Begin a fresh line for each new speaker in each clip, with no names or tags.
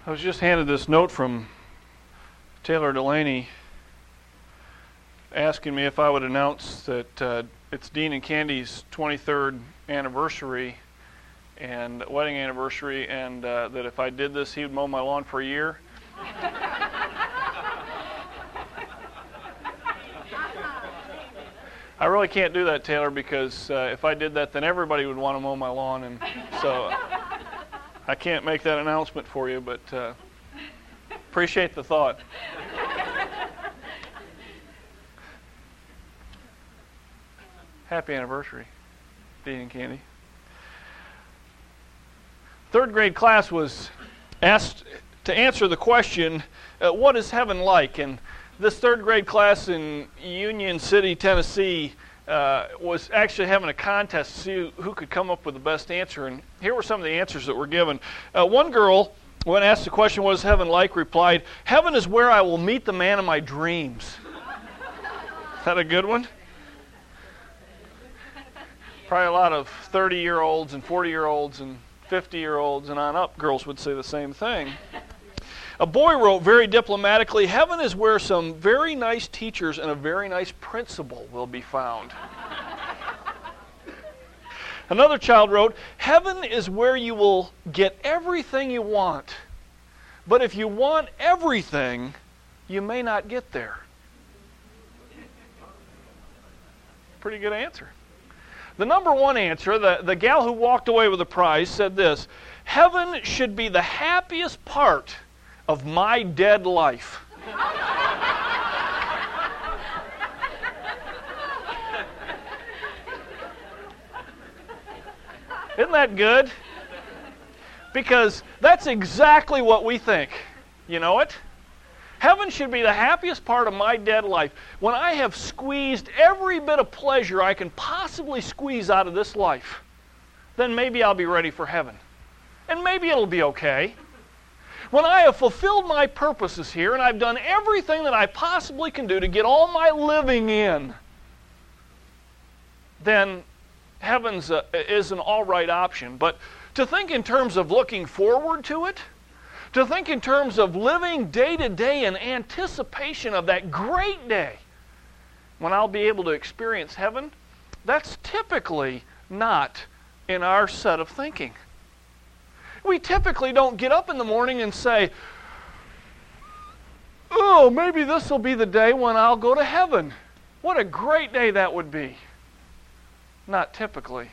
I was just handed this note from Taylor Delaney asking me if I would announce that it's Dean and Candy's 23rd anniversary and wedding anniversary, and that if I did this, he would mow my lawn for a year. I really can't do that, Taylor, because if I did that, then everybody would want to mow my lawn, and so I can't make that announcement for you, but appreciate the thought. Happy anniversary, Dean and Candy. Third grade class was asked to answer the question, what is heaven like? And this third grade class in Union City, Tennessee, was actually having a contest to see who could come up with the best answer. And here were some of the answers that were given. One girl, when asked the question, what is heaven like, replied, heaven is where I will meet the man of my dreams. Is that a good one? Probably a lot of 30-year-olds and 40-year-olds and 50-year-olds and on up girls would say the same thing. A boy wrote very diplomatically, heaven is where some very nice teachers and a very nice principal will be found. Another child wrote, heaven is where you will get everything you want, but if you want everything, you may not get there. Pretty good answer. The number one answer, the gal who walked away with the prize, said this, heaven should be the happiest part of my dead life. Isn't that good? Because that's exactly what we think. You know it? Heaven should be the happiest part of my dead life. When I have squeezed every bit of pleasure I can possibly squeeze out of this life, then maybe I'll be ready for heaven. And maybe it'll be okay. When I have fulfilled my purposes here and I've done everything that I possibly can do to get all my living in, then heaven's is an all right option. But to think in terms of looking forward to it, to think in terms of living day to day in anticipation of that great day when I'll be able to experience heaven, that's typically not in our set of thinking. We typically don't get up in the morning and say, oh, maybe this will be the day when I'll go to heaven. What a great day that would be. Not typically.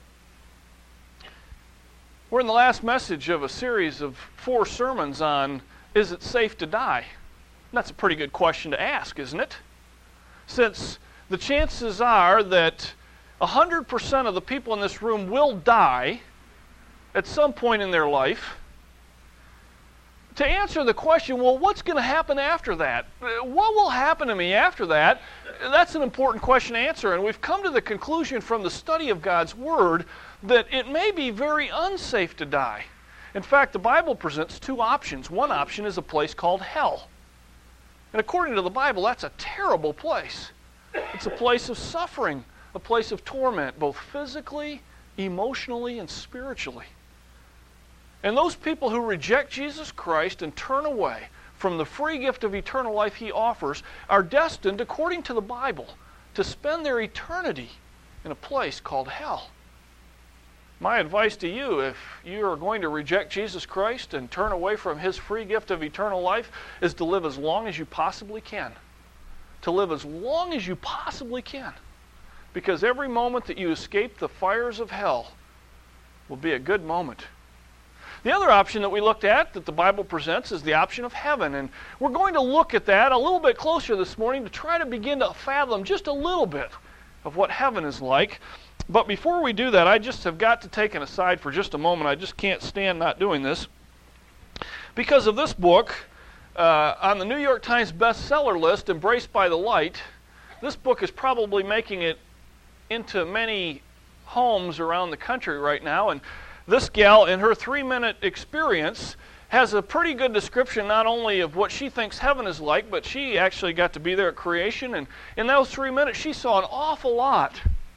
We're in the last message of a series of 4 sermons on, is it safe to die? And that's a pretty good question to ask, isn't it? Since the chances are that 100% of the people in this room will die at some point in their life. To answer the question, well, what's going to happen after that? What will happen to me after that? That's an important question to answer, and we've come to the conclusion from the study of God's Word that it may be very unsafe to die. In fact, the Bible presents 2 options. One option is a place called hell. And according to the Bible, that's a terrible place. It's a place of suffering, a place of torment, both physically, emotionally, and spiritually. And those people who reject Jesus Christ and turn away from the free gift of eternal life He offers are destined, according to the Bible, to spend their eternity in a place called hell. My advice to you, if you are going to reject Jesus Christ and turn away from His free gift of eternal life, is to live as long as you possibly can. To live as long as you possibly can. Because every moment that you escape the fires of hell will be a good moment. The other option that we looked at, that the Bible presents, is the option of heaven. And we're going to look at that a little bit closer this morning to try to begin to fathom just a little bit of what heaven is like. But before we do that, I just have got to take an aside for just a moment. I just can't stand not doing this. Because of this book, on the New York Times bestseller list, Embraced by the Light, this book is probably making it into many homes around the country right now. And this gal, in her 3-minute experience, has a pretty good description not only of what she thinks heaven is like, but she actually got to be there at creation. And in those 3 minutes, she saw an awful lot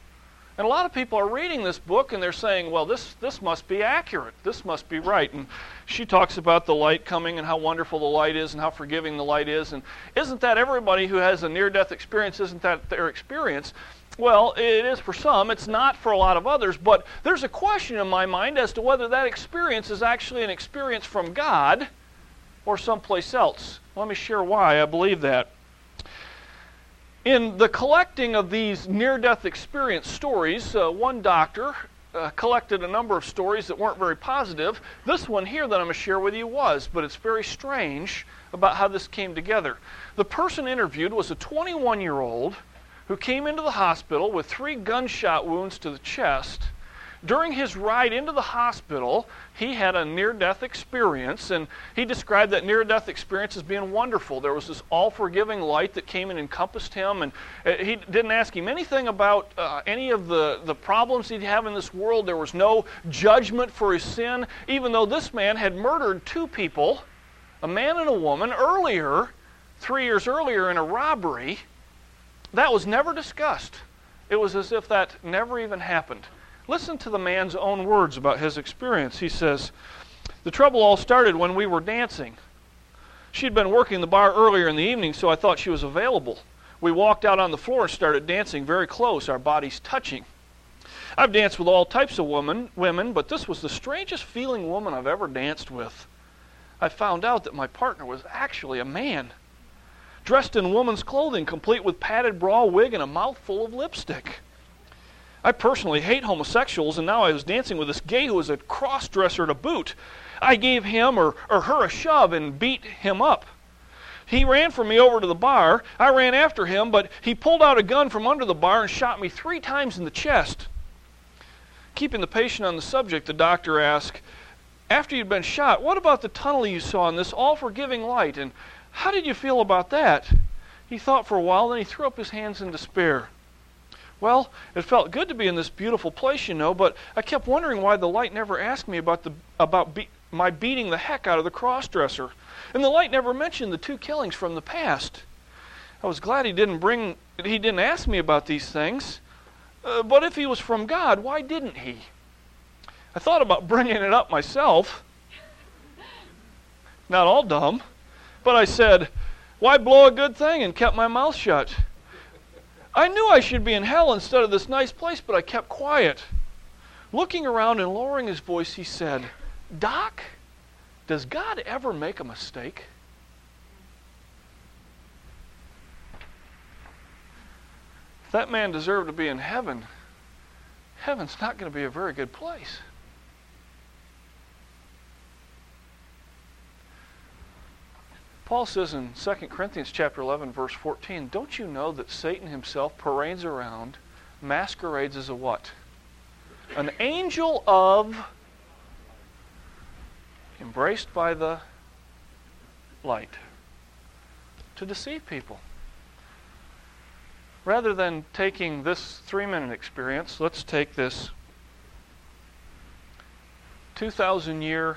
And a lot of people are reading this book and they're saying, well, this must be accurate. This must be right. And she talks about the light coming and how wonderful the light is and how forgiving the light is. And isn't that everybody who has a near-death experience, isn't that their experience? Well, it is for some. It's not for a lot of others. But there's a question in my mind as to whether that experience is actually an experience from God or someplace else. Let me share why I believe that. In the collecting of these near-death experience stories, one doctor collected a number of stories that weren't very positive. This one here that I'm going to share with you was, but it's very strange about how this came together. The person interviewed was a 21-year-old who came into the hospital with 3 gunshot wounds to the chest. During his ride into the hospital, he had a near-death experience, and he described that near-death experience as being wonderful. There was this all-forgiving light that came and encompassed him, and he didn't ask him anything about any of the problems he'd have in this world. There was no judgment for his sin, even though this man had murdered 2 people, a man and a woman, earlier, 3 years earlier in a robbery. That was never discussed. It was as if that never even happened. Listen to the man's own words about his experience. He says, "The trouble all started when we were dancing. She'd been working the bar earlier in the evening, so I thought she was available. We walked out on the floor and started dancing very close, our bodies touching. I've danced with all types of women, but this was the strangest feeling woman I've ever danced with. I found out that my partner was actually a man, dressed in woman's clothing, complete with padded bra, wig, and a mouthful of lipstick. I personally hate homosexuals, and now I was dancing with this gay who was a cross-dresser to boot. I gave him or her a shove and beat him up. He ran from me over to the bar. I ran after him, but he pulled out a gun from under the bar and shot me 3 times in the chest." Keeping the patient on the subject, the doctor asked, "After you'd been shot, what about the tunnel you saw in this all-forgiving light, and how did you feel about that?" He thought for a while, then he threw up his hands in despair. "Well, it felt good to be in this beautiful place, you know, but I kept wondering why the light never asked me about my beating the heck out of the cross-dresser. And the light never mentioned the 2 killings from the past. I was glad he didn't ask me about these things. But if he was from God, why didn't he? I thought about bringing it up myself. Not all dumb. But I said, why blow a good thing, and kept my mouth shut. I knew I should be in hell instead of this nice place, but I kept quiet." Looking around and lowering his voice, he said, "Doc, does God ever make a mistake?" If that man deserved to be in heaven, heaven's not going to be a very good place. Paul says in 2 Corinthians chapter 11, verse 14, "Don't you know that Satan himself parades around, masquerades as a what? An angel of, embraced by the light, to deceive people." Rather than taking this 3-minute experience, let's take this 2,000-year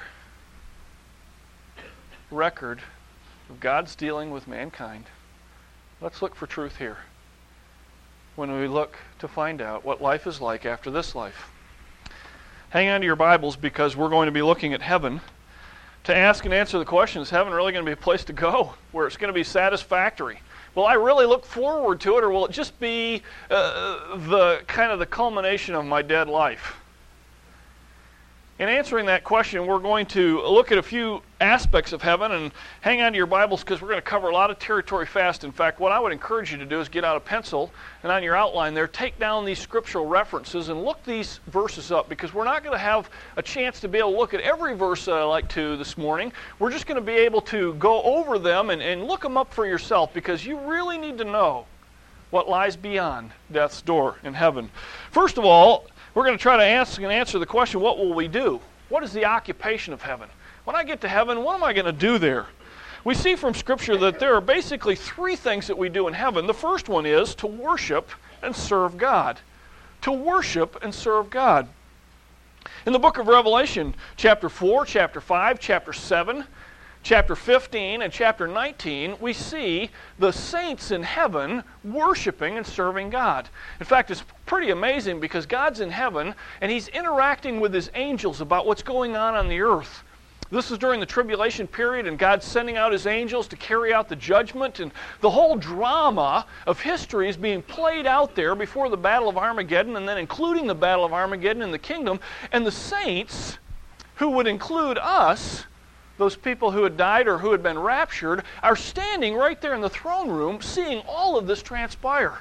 record of God's dealing with mankind. Let's look for truth here when we look to find out what life is like after this life. Hang on to your Bibles, because we're going to be looking at heaven to ask and answer the question, is heaven really going to be a place to go where it's going to be satisfactory? Will I really look forward to it, or will it just be the culmination of my dead life? In answering that question, we're going to look at a few aspects of heaven, and hang on to your Bibles because we're going to cover a lot of territory fast. In fact, what I would encourage you to do is get out a pencil and on your outline there, take down these scriptural references and look these verses up, because we're not going to have a chance to be able to look at every verse that I like to this morning. We're just going to be able to go over them and look them up for yourself, because you really need to know what lies beyond death's door in heaven. First of all, we're going to try to ask and answer the question, what will we do? What is the occupation of heaven? When I get to heaven, what am I going to do there? We see from Scripture that there are basically 3 things that we do in heaven. The first one is to worship and serve God. To worship and serve God. In the book of Revelation, chapter 4, chapter 5, chapter 7, chapter 15 and chapter 19, we see the saints in heaven worshiping and serving God. In fact, it's pretty amazing because God's in heaven and He's interacting with His angels about what's going on the earth. This is during the tribulation period, and God's sending out His angels to carry out the judgment, and the whole drama of history is being played out there before the Battle of Armageddon, and then including the Battle of Armageddon in the kingdom. And the saints, who would include us, those people who had died or who had been raptured, are standing right there in the throne room seeing all of this transpire.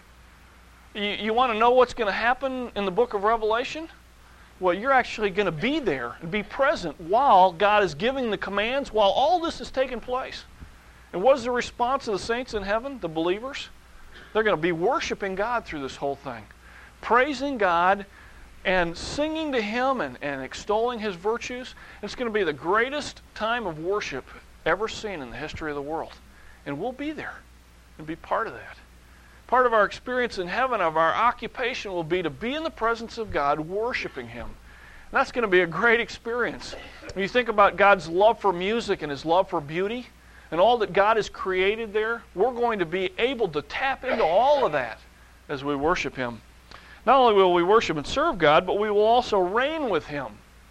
You want to know what's going to happen in the book of Revelation? Well, you're actually going to be there and be present while God is giving the commands, while all this is taking place. And what is the response of the saints in heaven, the believers? They're going to be worshiping God through this whole thing, praising God and singing to Him and extolling His virtues. It's going to be the greatest time of worship ever seen in the history of the world. And we'll be there and be part of that. Part of our experience in heaven, of our occupation, will be to be in the presence of God, worshiping Him. And that's going to be a great experience. When you think about God's love for music and His love for beauty, and all that God has created there, we're going to be able to tap into all of that as we worship Him. Not only will we worship and serve God, but we will also reign with Him.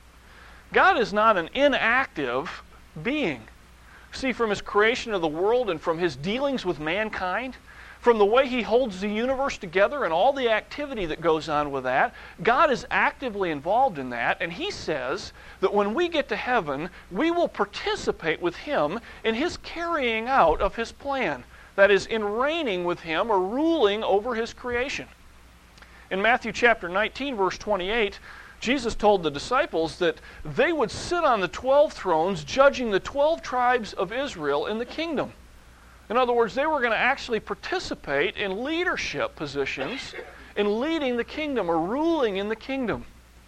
God is not an inactive being. See, from His creation of the world and from His dealings with mankind, from the way He holds the universe together and all the activity that goes on with that, God is actively involved in that, and He says that when we get to heaven, we will participate with Him in His carrying out of His plan. That is, in reigning with Him or ruling over His creation. In Matthew chapter 19, verse 28, Jesus told the disciples that they would sit on the 12 thrones judging the 12 tribes of Israel in the kingdom. In other words, they were going to actually participate in leadership positions in leading the kingdom or ruling in the kingdom.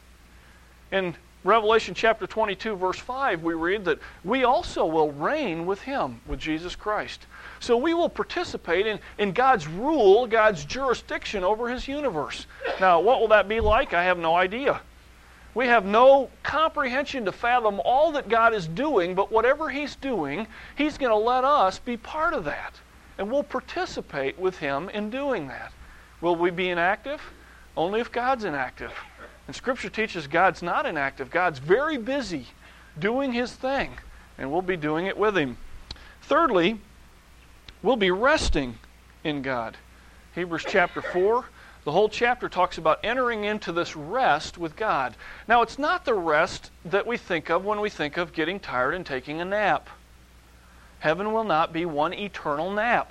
In Revelation chapter 22, verse 5, we read that we also will reign with Him, with Jesus Christ. So we will participate in God's rule, God's jurisdiction over His universe. Now, what will that be like? I have no idea. We have no comprehension to fathom all that God is doing, but whatever He's doing, He's going to let us be part of that. And we'll participate with Him in doing that. Will we be inactive? Only if God's inactive. And Scripture teaches God's not inactive. God's very busy doing His thing, and we'll be doing it with Him. Thirdly, we'll be resting in God. Hebrews chapter 4, the whole chapter talks about entering into this rest with God. Now, it's not the rest that we think of when we think of getting tired and taking a nap. Heaven will not be one eternal nap.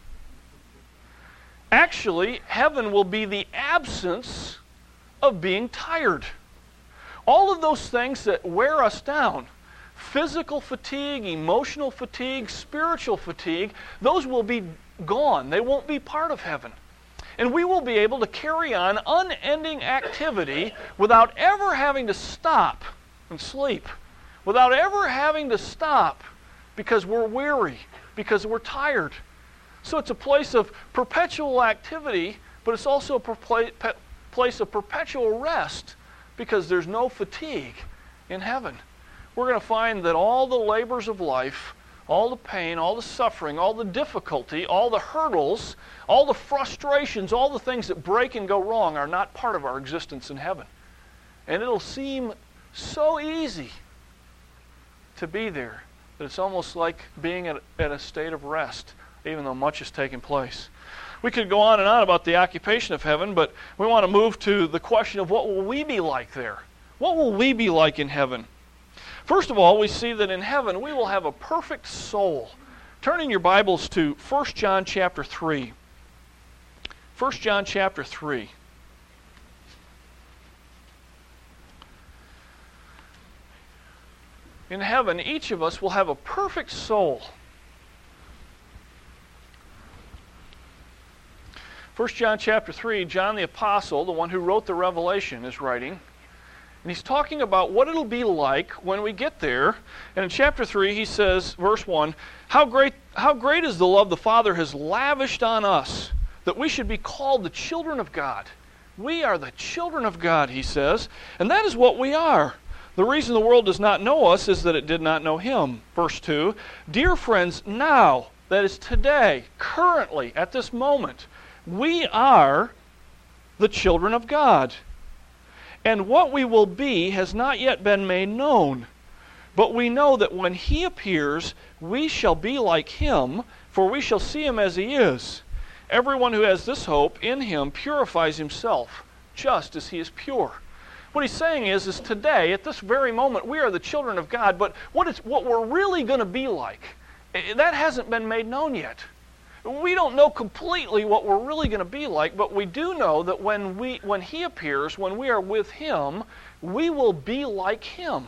Actually, heaven will be the absence of being tired. All of those things that wear us down, physical fatigue, emotional fatigue, spiritual fatigue, those will be gone. They won't be part of heaven. And we will be able to carry on unending activity without ever having to stop and sleep, without ever having to stop because we're weary, because we're tired. So it's a place of perpetual activity, but it's also a place of perpetual rest because there's no fatigue in heaven. We're going to find that all the labors of life, all the pain, all the suffering, all the difficulty, all the hurdles, all the frustrations, all the things that break and go wrong are not part of our existence in heaven. And it'll seem so easy to be there that it's almost like being at a state of rest, even though much is taking place. We could go on and on about the occupation of heaven, but we want to move to the question of what will we be like there? What will we be like in heaven? First of all, we see that in heaven we will have a perfect soul. Turn in your Bibles to 1 John chapter 3. 1 John chapter 3. In heaven, each of us will have a perfect soul. 1 John chapter 3, John the Apostle, the one who wrote the Revelation, is writing. And he's talking about what it'll be like when we get there. And in chapter 3, he says, verse 1, How great is the love the Father has lavished on us, that we should be called the children of God. We are the children of God, he says. And that is what we are. The reason the world does not know us is that it did not know him. Verse 2, dear friends, now, that is today, currently, at this moment, we are the children of God. And what we will be has not yet been made known. But we know that when he appears, we shall be like him, for we shall see him as he is. Everyone who has this hope in him purifies himself, just as he is pure. What he's saying is today, at this very moment, we are the children of God, but what we're really going to be like, that hasn't been made known yet. We don't know completely what we're really going to be like, but we do know that when he appears, when we are with him, we will be like him.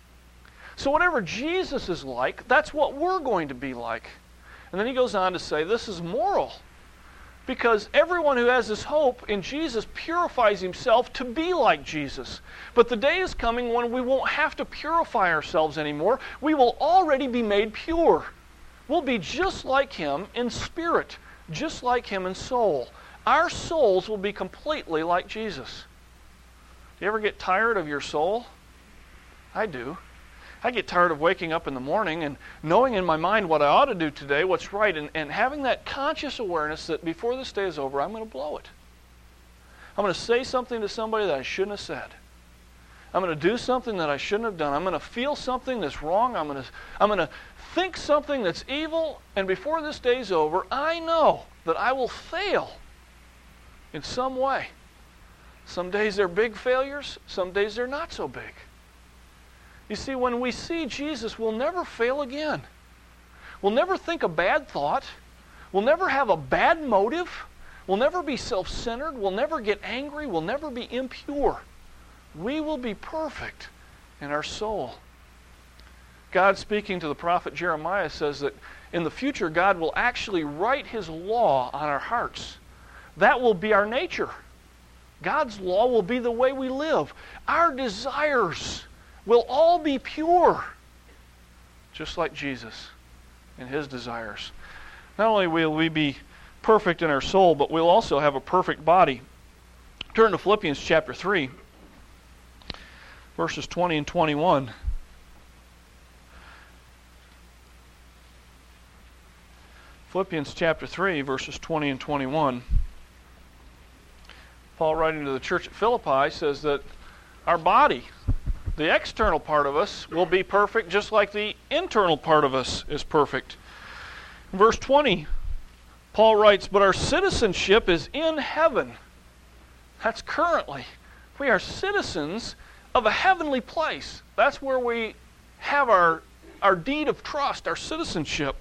So whatever Jesus is like, that's what we're going to be like. And then he goes on to say, this is moral. Because everyone who has this hope in Jesus purifies himself to be like Jesus. But the day is coming when we won't have to purify ourselves anymore. We will already be made pure. We'll be just like him in spirit, just like him in soul. Our souls will be completely like Jesus. Do you ever get tired of your soul? I do. I get tired of waking up in the morning and knowing in my mind what I ought to do today, what's right, and having that conscious awareness that before this day is over, I'm going to blow it. I'm going to say something to somebody that I shouldn't have said. I'm going to do something that I shouldn't have done. I'm going to feel something that's wrong. I'm going to think something that's evil, and before this day's over, I know that I will fail in some way. Some days they're big failures. Some days they're not so big. You see, when we see Jesus, we'll never fail again. We'll never think a bad thought. We'll never have a bad motive. We'll never be self-centered. We'll never get angry. We'll never be impure. We will be perfect in our soul. God, speaking to the prophet Jeremiah, says that in the future, God will actually write his law on our hearts. That will be our nature. God's law will be the way we live. Our desires will all be pure, just like Jesus and his desires. Not only will we be perfect in our soul, but we'll also have a perfect body. Turn to Philippians chapter 3, verses 20 and 21. Philippians chapter 3, verses 20 and 21. Paul, writing to the church at Philippi, says that our body, the external part of us, will be perfect just like the internal part of us is perfect. In verse 20, Paul writes, but our citizenship is in heaven. That's currently. We are citizens of a heavenly place. That's where we have our deed of trust, our citizenship.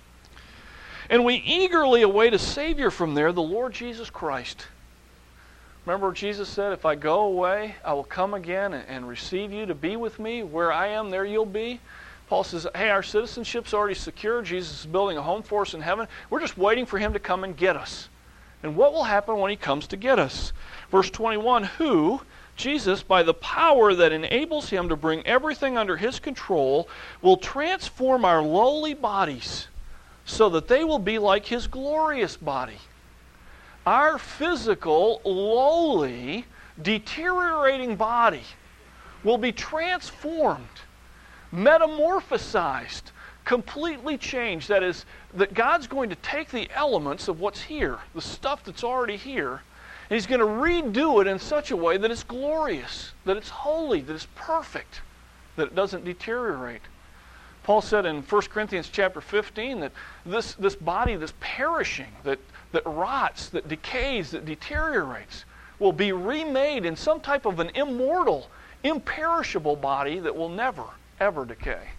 And we eagerly await a Savior from there, the Lord Jesus Christ. Remember Jesus said, if I go away, I will come again and receive you to be with me. Where I am, there you'll be. Paul says, hey, our citizenship's already secure. Jesus is building a home for us in heaven. We're just waiting for him to come and get us. And what will happen when he comes to get us? Verse 21, who, Jesus, by the power that enables him to bring everything under his control, will transform our lowly bodies so that they will be like his glorious body. Our physical, lowly, deteriorating body will be transformed, metamorphosized, completely changed. That is, that God's going to take the elements of what's here, the stuff that's already here, and he's going to redo it in such a way that it's glorious, that it's holy, that it's perfect, that it doesn't deteriorate. Paul said in 1 Corinthians chapter 15 that this body, this perishing, that rots, that decays, that deteriorates, will be remade in some type of an immortal, imperishable body that will never, ever decay.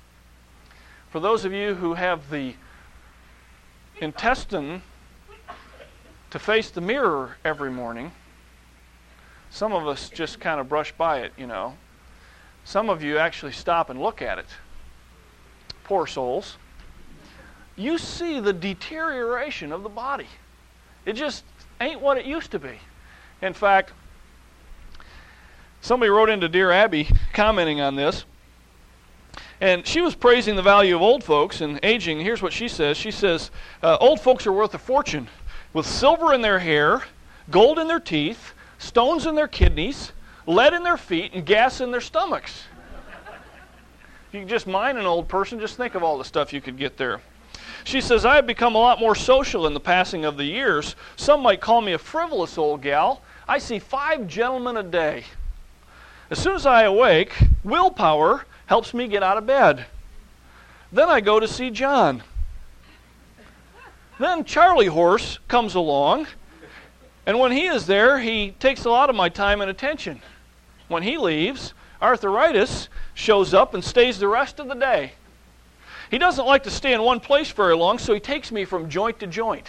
For those of you who have the intestine to face the mirror every morning, some of us just kind of brush by it, you know. Some of you actually stop and look at it. Poor souls. You see the deterioration of the body. It just ain't what it used to be. In fact, somebody wrote into Dear Abby commenting on this, and she was praising the value of old folks and aging. Here's what she says. She says, old folks are worth a fortune, with silver in their hair, gold in their teeth, stones in their kidneys, lead in their feet, and gas in their stomachs. If you could just mine an old person, just think of all the stuff you could get there. She says, I have become a lot more social in the passing of the years. Some might call me a frivolous old gal. I see 5 gentlemen a day. As soon as I awake, willpower helps me get out of bed. Then I go to see John. Then Charlie Horse comes along, and when he is there, he takes a lot of my time and attention. When he leaves, arthritis shows up and stays the rest of the day. He doesn't like to stay in one place very long, so he takes me from joint to joint.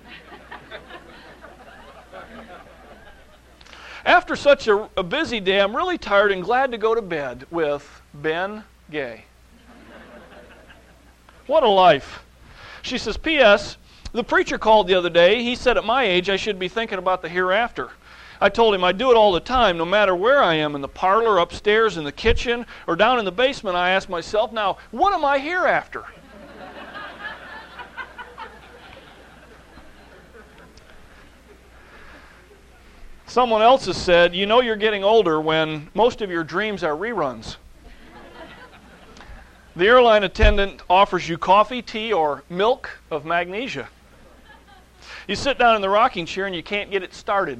After such a busy day, I'm really tired and glad to go to bed with Ben Gay. What a life. She says, P.S., the preacher called the other day. He said at my age I should be thinking about the hereafter. I told him I do it all the time, no matter where I am, in the parlor, upstairs, in the kitchen, or down in the basement. I ask myself, now, what am I hereafter? Someone else has said, you know you're getting older when most of your dreams are reruns. The airline attendant offers you coffee, tea, or milk of magnesia. You sit down in the rocking chair and you can't get it started.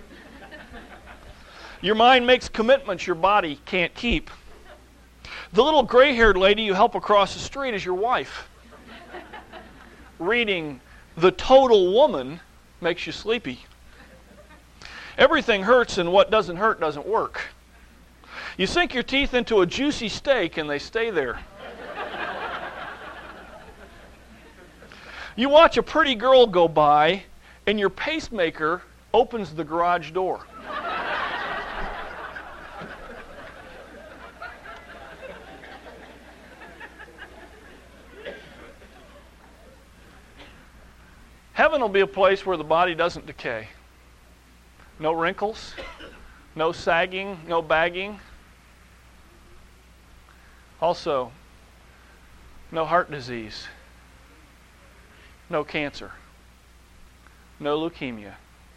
Your mind makes commitments your body can't keep. The little gray-haired lady you help across the street is your wife. Reading The Total Woman makes you sleepy. Everything hurts, and what doesn't hurt doesn't work. You sink your teeth into a juicy steak and they stay there. You watch a pretty girl go by and your pacemaker opens the garage door. Heaven will be a place where the body doesn't decay. No wrinkles, no sagging, no bagging. Also, no heart disease, no cancer, no leukemia,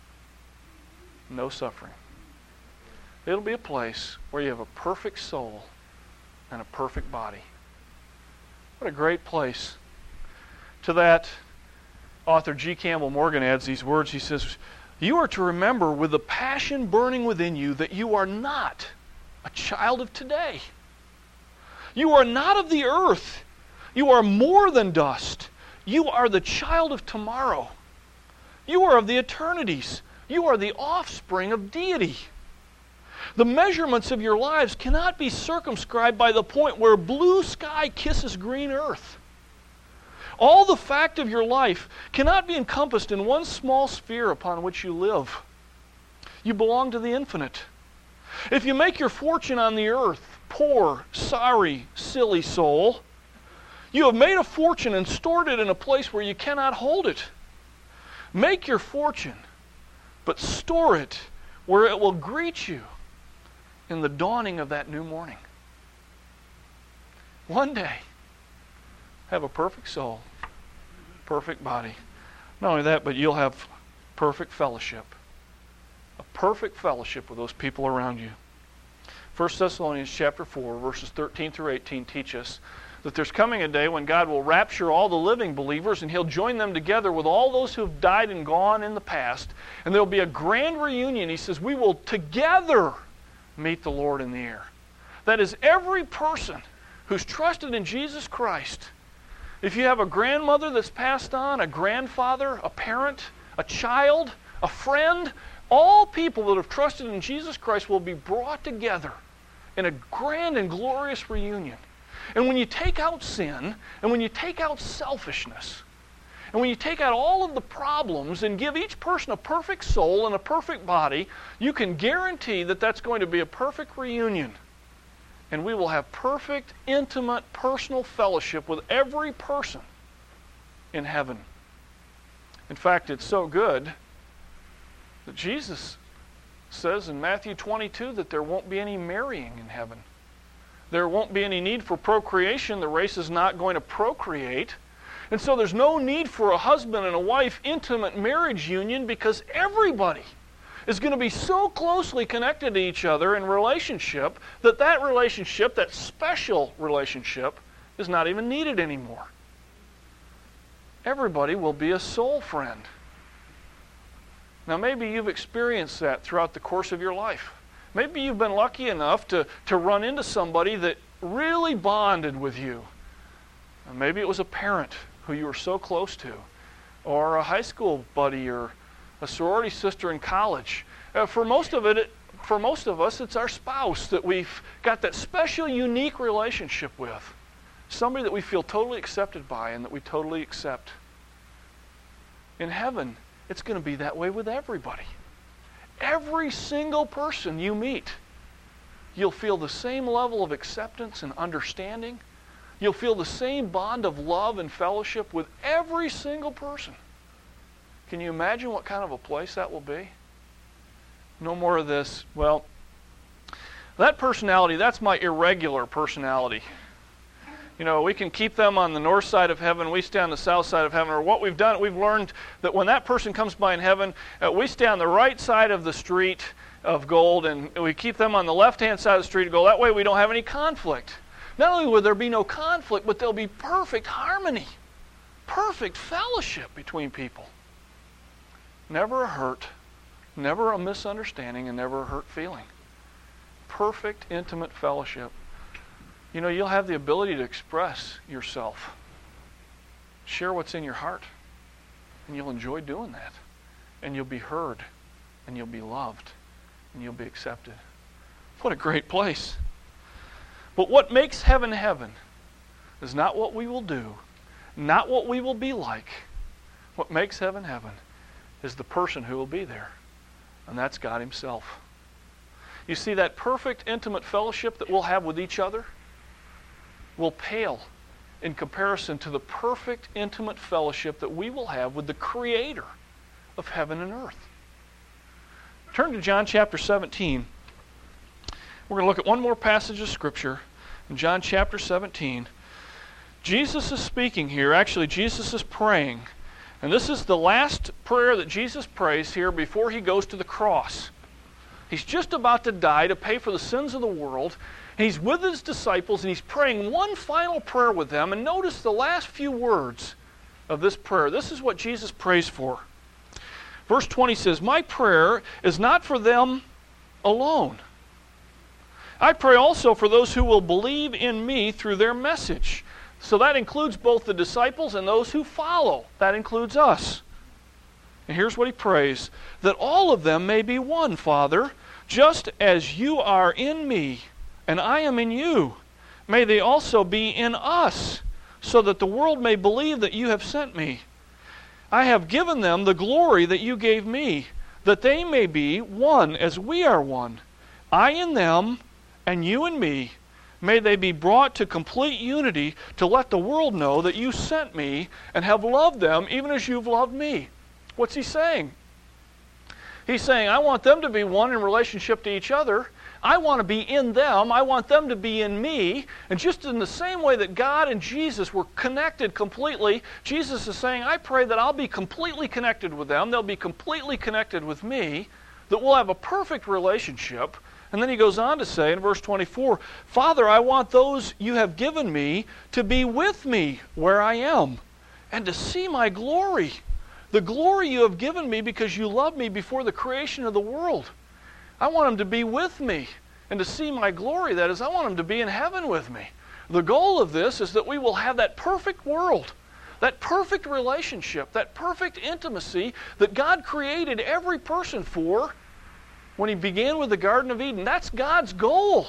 no suffering. It'll be a place where you have a perfect soul and a perfect body. What a great place. To that, author G. Campbell Morgan adds these words. He says, you are to remember with the passion burning within you that you are not a child of today. You are not of the earth. You are more than dust. You are the child of tomorrow. You are of the eternities. You are the offspring of deity. The measurements of your lives cannot be circumscribed by the point where blue sky kisses green earth. All the fact of your life cannot be encompassed in one small sphere upon which you live. You belong to the infinite. If you make your fortune on the earth, poor, sorry, silly soul, you have made a fortune and stored it in a place where you cannot hold it. Make your fortune, but store it where it will greet you in the dawning of that new morning. One day, have a perfect soul, perfect body. Not only that, but you'll have perfect fellowship. A perfect fellowship with those people around you. 1 Thessalonians chapter 4, verses 13 through 18 teach us that there's coming a day when God will rapture all the living believers and He'll join them together with all those who have died and gone in the past. And there'll be a grand reunion. He says, we will together meet the Lord in the air. That is, every person who's trusted in Jesus Christ. If you have a grandmother that's passed on, a grandfather, a parent, a child, a friend, all people that have trusted in Jesus Christ will be brought together in a grand and glorious reunion. And when you take out sin, and when you take out selfishness, and when you take out all of the problems and give each person a perfect soul and a perfect body, you can guarantee that that's going to be a perfect reunion. And we will have perfect, intimate, personal fellowship with every person in heaven. In fact, it's so good that Jesus says in Matthew 22 that there won't be any marrying in heaven. There won't be any need for procreation. The race is not going to procreate. And so there's no need for a husband and a wife intimate marriage union because everybody is going to be so closely connected to each other in relationship that relationship, that special relationship, is not even needed anymore. Everybody will be a soul friend. Now maybe you've experienced that throughout the course of your life. Maybe you've been lucky enough to run into somebody that really bonded with you. And maybe it was a parent who you were so close to, or a high school buddy, or a sorority sister in college. For most of us, it's our spouse that we've got that special, unique relationship with. Somebody that we feel totally accepted by and that we totally accept. In heaven, it's going to be that way with everybody. Every single person you meet, you'll feel the same level of acceptance and understanding. You'll feel the same bond of love and fellowship with every single person. Can you imagine what kind of a place that will be? No more of this, well, that personality, that's my irregular personality. You know, we can keep them on the north side of heaven, we stay on the south side of heaven, or what we've done, we've learned that when that person comes by in heaven, we stay on the right side of the street of gold, and we keep them on the left-hand side of the street of gold. That way we don't have any conflict. Not only will there be no conflict, but there'll be perfect harmony, perfect fellowship between people. Never a hurt, never a misunderstanding, and never a hurt feeling. Perfect, intimate fellowship. You know, you'll have the ability to express yourself. Share what's in your heart. And you'll enjoy doing that. And you'll be heard. And you'll be loved. And you'll be accepted. What a great place. But what makes heaven heaven is not what we will do, not what we will be like. What makes heaven heaven is the person who will be there. And that's God Himself. You see, that perfect, intimate fellowship that we'll have with each other will pale in comparison to the perfect, intimate fellowship that we will have with the Creator of heaven and earth. Turn to John chapter 17. We're going to look at one more passage of Scripture in John chapter 17. Jesus is speaking here. Actually, Jesus is praying. And this is the last prayer that Jesus prays here before He goes to the cross. He's just about to die to pay for the sins of the world. And He's with His disciples, and He's praying one final prayer with them. And notice the last few words of this prayer. This is what Jesus prays for. Verse 20 says, "My prayer is not for them alone. I pray also for those who will believe in me through their message." So that includes both the disciples and those who follow. That includes us. And here's what He prays: "That all of them may be one, Father, just as you are in me, and I am in you. May they also be in us, so that the world may believe that you have sent me. I have given them the glory that you gave me, that they may be one as we are one. I in them, and you in me. May they be brought to complete unity to let the world know that you sent me and have loved them even as you've loved me." What's He saying? He's saying, I want them to be one in relationship to each other. I want to be in them. I want them to be in me. And just in the same way that God and Jesus were connected completely, Jesus is saying, I pray that I'll be completely connected with them. They'll be completely connected with me. That we'll have a perfect relationship. And then He goes on to say in verse 24, "Father, I want those you have given me to be with me where I am, and to see my glory. The glory you have given me because you loved me before the creation of the world." I want them to be with me and to see my glory. That is, I want them to be in heaven with me. The goal of this is that we will have that perfect world, that perfect relationship, that perfect intimacy that God created every person for when He began with the Garden of Eden. That's God's goal.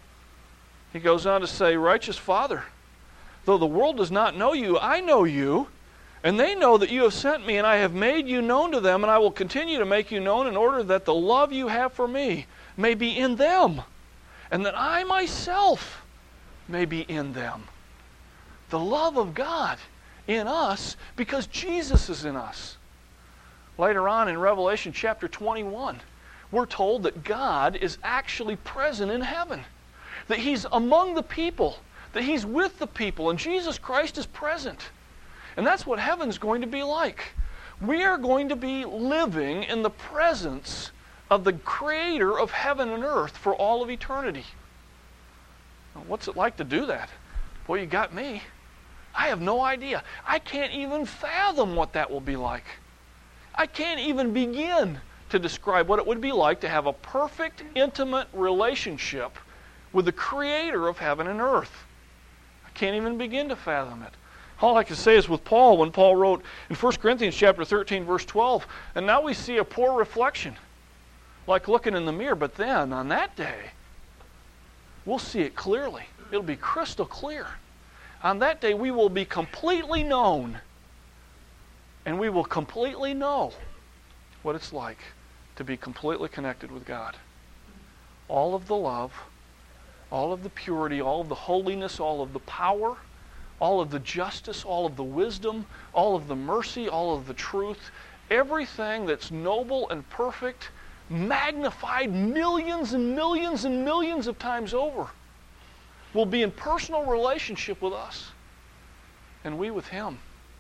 He goes on to say, "Righteous Father, though the world does not know you, I know you. And they know that you have sent me, and I have made you known to them, and I will continue to make you known in order that the love you have for me may be in them, and that I myself may be in them." The love of God in us because Jesus is in us. Later on in Revelation chapter 21, we're told that God is actually present in heaven, that He's among the people, that He's with the people, and Jesus Christ is present. And that's what heaven's going to be like. We are going to be living in the presence of the creator of heaven and earth for all of eternity. Now, what's it like to do that? Boy, you got me. I have no idea. I can't even fathom what that will be like. I can't even begin to describe what it would be like to have a perfect, intimate relationship with the creator of heaven and earth. I can't even begin to fathom it. All I can say is with Paul, when Paul wrote in 1 Corinthians chapter 13, verse 12, and now we see a poor reflection, like looking in the mirror, but then on that day, we'll see it clearly. It'll be crystal clear. On that day, we will be completely known, and we will completely know what it's like to be completely connected with God. All of the love, all of the purity, all of the holiness, all of the power, all of the justice, all of the wisdom, all of the mercy, all of the truth, everything that's noble and perfect, magnified millions and millions and millions of times over, will be in personal relationship with us, and we with Him.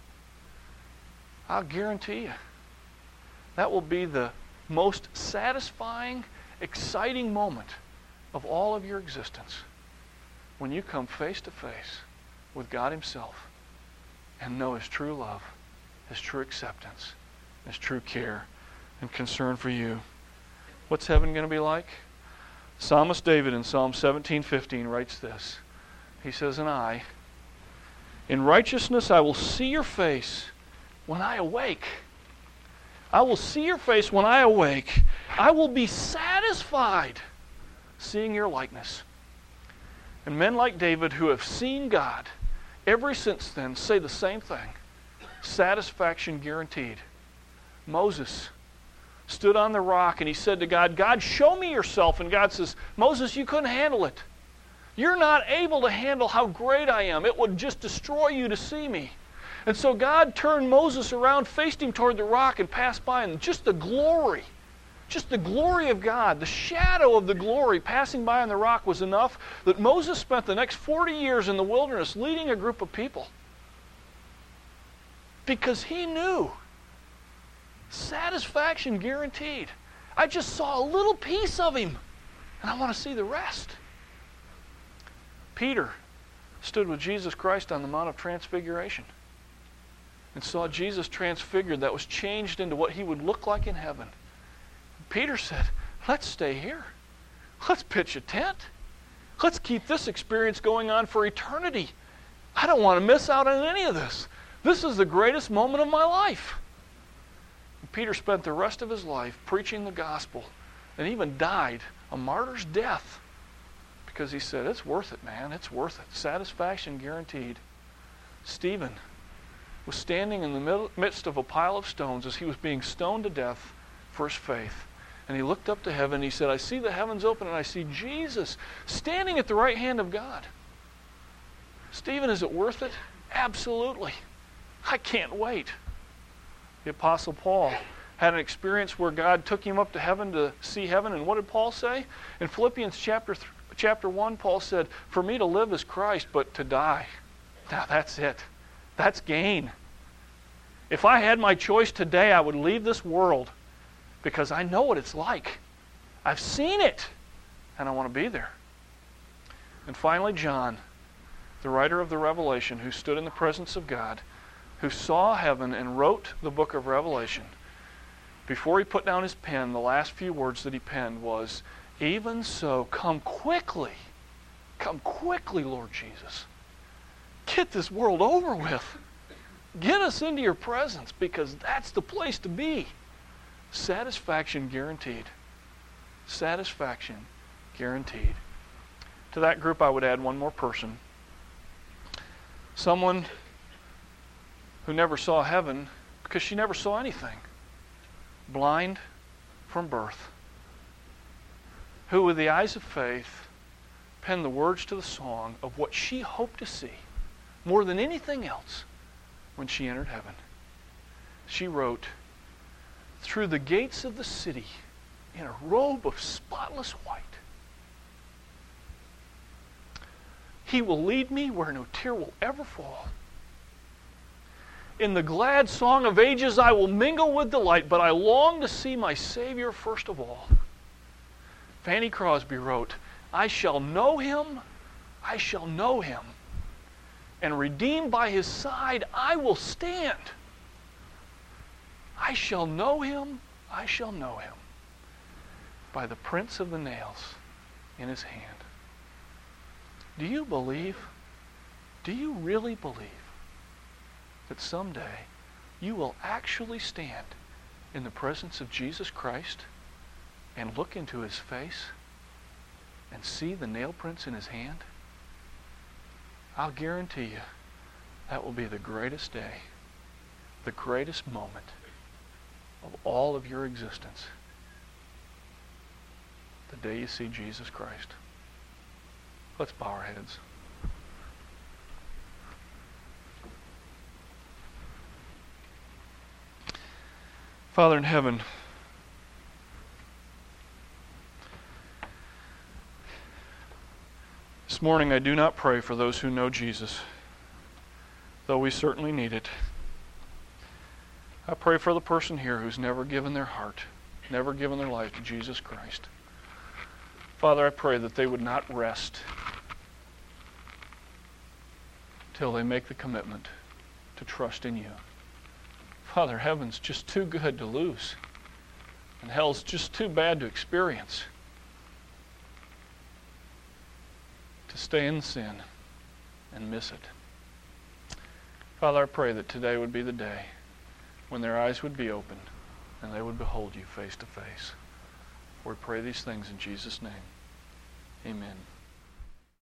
I'll guarantee you, that will be the most satisfying, exciting moment of all of your existence, when you come face to face with God Himself and know His true love, His true acceptance, His true care and concern for you. What's heaven going to be like? Psalmist David in Psalm 17:15 writes this. He says, "And in righteousness I will see your face when I awake. I will see your face when I awake. I will be satisfied seeing your likeness." And men like David who have seen God ever since then say the same thing. Satisfaction guaranteed. Moses stood on the rock and he said to God, "God, show me yourself." And God says, "Moses, you couldn't handle it. You're not able to handle how great I am. It would just destroy you to see me." And so God turned Moses around, faced him toward the rock, and passed by, and just the glory of God, the shadow of the glory passing by on the rock was enough that Moses spent the next 40 years in the wilderness leading a group of people. Because he knew satisfaction guaranteed. I just saw a little piece of him, and I want to see the rest. Peter stood with Jesus Christ on the Mount of Transfiguration and saw Jesus transfigured, that was changed into what he would look like in heaven. Peter said, "Let's stay here. Let's pitch a tent. Let's keep this experience going on for eternity. I don't want to miss out on any of this. This is the greatest moment of my life." And Peter spent the rest of his life preaching the gospel and even died a martyr's death because he said, "It's worth it, man. It's worth it. Satisfaction guaranteed." Stephen was standing in the midst of a pile of stones as he was being stoned to death for his faith. And he looked up to heaven and he said, "I see the heavens open and I see Jesus standing at the right hand of God." Stephen, is it worth it? Absolutely. I can't wait. The Apostle Paul had an experience where God took him up to heaven to see heaven. And what did Paul say? In Philippians chapter 1, Paul said, "For me to live is Christ, but to die, now that's it. That's gain. If I had my choice today, I would leave this world because I know what it's like. I've seen it, and I want to be there." And finally, John, the writer of the Revelation, who stood in the presence of God, who saw heaven and wrote the book of Revelation, before he put down his pen, the last few words that he penned was, "Even so, come quickly, Lord Jesus. Get this world over with. Get us into your presence, because that's the place to be." Satisfaction guaranteed. Satisfaction guaranteed. To that group, I would add one more person. Someone who never saw heaven because she never saw anything. Blind from birth. Who, with the eyes of faith, penned the words to the song of what she hoped to see more than anything else when she entered heaven. She wrote, "Through the gates of the city, in a robe of spotless white, He will lead me where no tear will ever fall. In the glad song of ages I will mingle with delight, but I long to see my Savior first of all. Fanny Crosby wrote, I shall know him, and redeemed by his side I will stand. I shall know him, by the prints of the nails in his hand. Do you believe? Do you really believe that someday you will actually stand in the presence of Jesus Christ and look into his face and see the nail prints in his hand? I'll guarantee you that will be the greatest day, the greatest moment of all of your existence. The day you see Jesus Christ. Let's bow our heads. Father in heaven, this morning I do not pray for those who know Jesus, though we certainly need it. I pray for the person here who's never given their heart, never given their life to Jesus Christ. Father, I pray that they would not rest till they make the commitment to trust in you. Father, heaven's just too good to lose, and hell's just too bad to experience. To stay in sin and miss it. Father, I pray that today would be the day when their eyes would be opened and they would behold you face to face. We pray these things in Jesus' name. Amen.